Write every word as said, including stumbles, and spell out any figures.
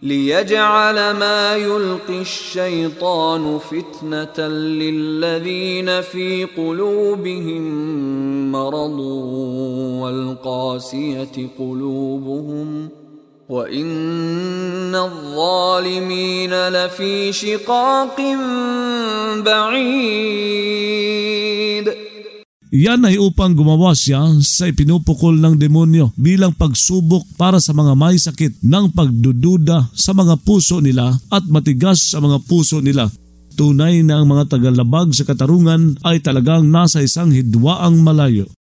لِيَجْعَلَ مَا يُلْقِي الشَّيْطَانُ فِتْنَةً لِلَّذِينَ فِي قُلُوبِهِم مَّرَضٌ وَالْقَاسِيَةِ قُلُوبُهُمْ وَإِنَّ الظَّالِمِينَ لَفِي شِقَاقٍ بَعِيدٍ. Yan ay upang gumawa siya sa ipinupukol ng demonyo bilang pagsubok para sa mga may sakit ng pagdududa sa mga puso nila at matigas sa mga puso nila. Tunay na ang mga tagalabag sa katarungan ay talagang nasa isang hidwaang malayo.